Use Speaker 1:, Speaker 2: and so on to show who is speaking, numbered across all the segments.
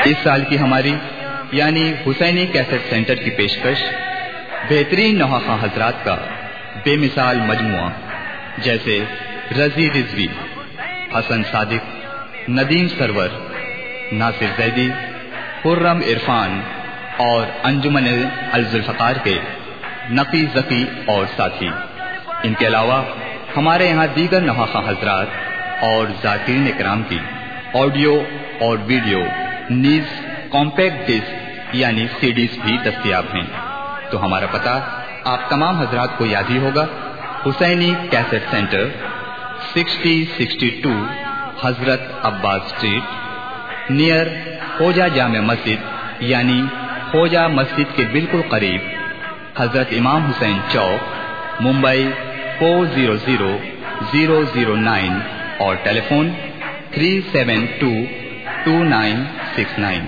Speaker 1: اس سال کی ہماری یعنی حسینی کیسٹ سینٹر کی پیشکش بہترین نوحہ حضرات کا بے مثال مجموعہ جیسے رضی رضوی، حسن صادق، ندیم سرور، ناصر زیدی، خرم عرفان اور انجمن الذوالفقار کے نقی ذکی اور ساتھی، ان کے علاوہ ہمارے یہاں دیگر نوحہ حضرات اور ذاکرین اکرام کی آڈیو اور ویڈیو نیز کمپیکٹ ڈسک یعنی سی ڈیز بھی دستیاب ہیں۔ تو ہمارا پتہ آپ تمام حضرات کو یاد ہی ہوگا، حسینی کیسٹ سینٹر 6062 حضرت عباس اسٹریٹ نیئر خوجہ جامع مسجد یعنی خوجہ مسجد کے بالکل قریب، حضرت امام حسین چوک، ممبئی 400009 اور ٹیلی فون 3722969۔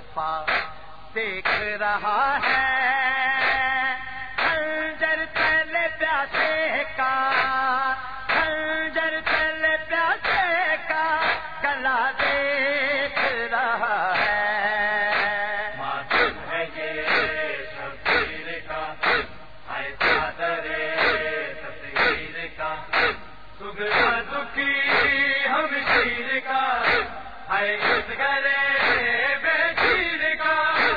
Speaker 2: مصطفیٰ دیکھ رہا ہے، خنجر چلے پیاسے کا، خنجر چلے پیاسے کا گلا دیکھ رہا ہے۔
Speaker 3: معصوم ہے یہ شبیر کا، ہے چادر تصویر کا، سگنا دکھی ہم شیر کا، ہے اس گلے بے شیر کا،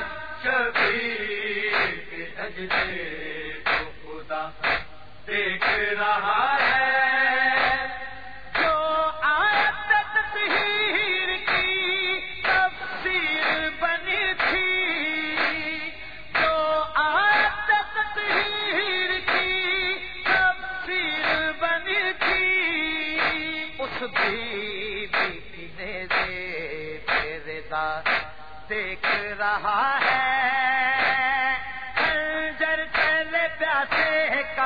Speaker 3: شبیر کے سجدے کو خدا دیکھ رہا ہے۔
Speaker 2: جو آیت تطہیر کی تفسیر بنی تھی، جو آیت تطہیر کی تفسیر بنی تھی، اس بی بی کی نیزے پہ رضا دیکھ رہا ہے، خنجر چلے پیاسے کا،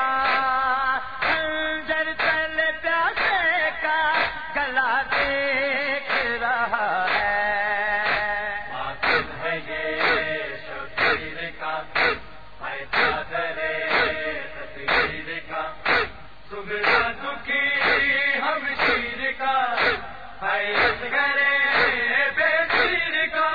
Speaker 2: خنجر چلے پیاسے کا گلا دیکھ رہا ہے۔
Speaker 3: معصوم ہے یہ شبیر کا، ہے چادر تصویر کا، سگنا دکھی ہم شیر کا، ہے اصغر بے شیر کا،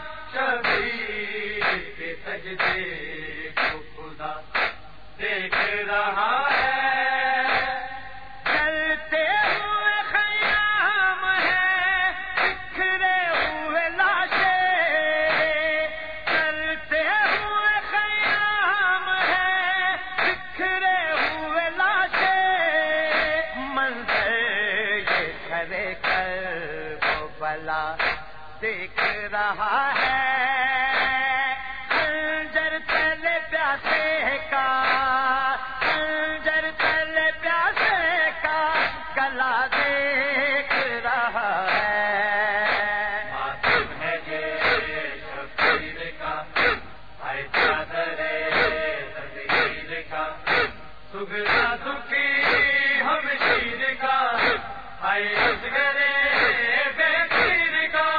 Speaker 3: شبیر کے سجدے کو خدا دیکھ رہا ہے۔
Speaker 2: چلتے ہوئے خیام ہے، بکھرے ہوئے لاشیں، چلتے ہوئے خیام ہے، بکھرے ہوئے لاشیں، منظر یہ کھڑے کر وہ بلا دیکھ رہا ہے، خنجر چلے پیاسے کا، خنجر چلے پیاسے کا گلا دیکھ رہا ہے۔
Speaker 3: معصوم ہے یہ شبیر کا، ہے چادر تصویر کا، سگنا دکھی ہم شیر کا، ہے اصغر بے شیر کا،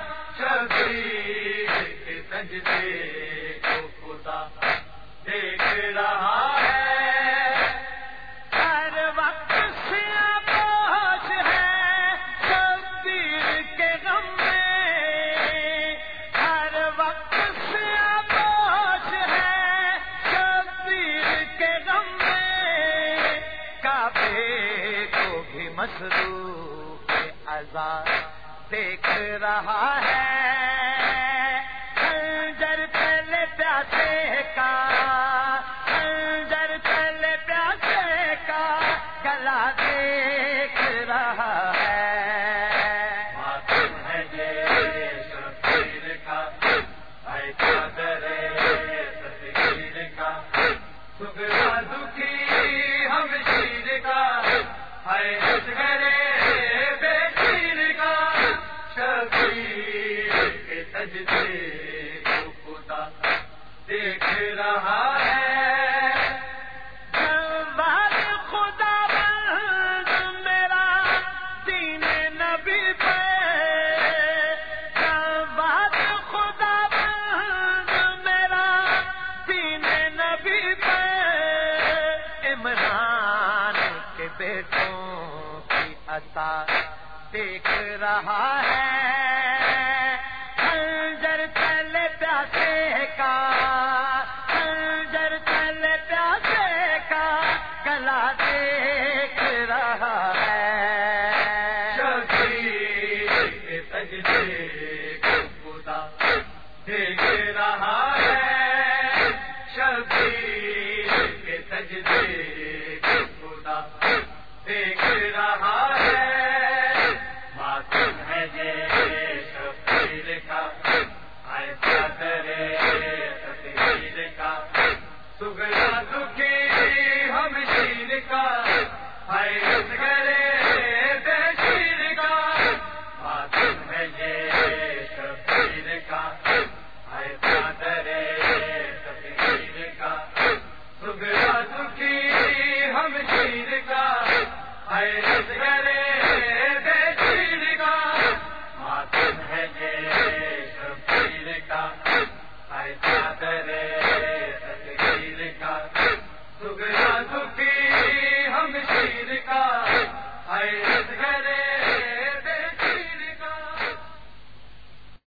Speaker 3: شبیر کے سجدے کو خدا دیکھ رہا ہے۔
Speaker 2: ہر وقت سیاہ پوش ہے شبیر کے غم میں، ہر وقت سیاہ پوش ہے شبیر کے غم میں، کعبے کو بھی مصروف عذاب دیکھ رہا ہے، خنجر چلے پیاسے کا، خنجر چلے پیاسے کا گلا دیکھ رہا ہے۔
Speaker 3: معصوم ہے یہ شبیر کا، ہے چادر تصویر کا، سگنا دکھی ہم شیر کا، ہے اصغر بے شیر کا، شبیر کے سجدے کو خدا دیکھ رہا ہے۔
Speaker 2: جواد خدا بند میرا دین نبی پہ، جواد خدا بند میرا دین نبی پہ، عمران کے بیٹوں کی عطا دیکھ رہا ہے، خنجر چلے پیاسے کا، خنجر چلے پیاسے کا گلا دیکھ رہا ہے۔
Speaker 3: شبیر کے سجدے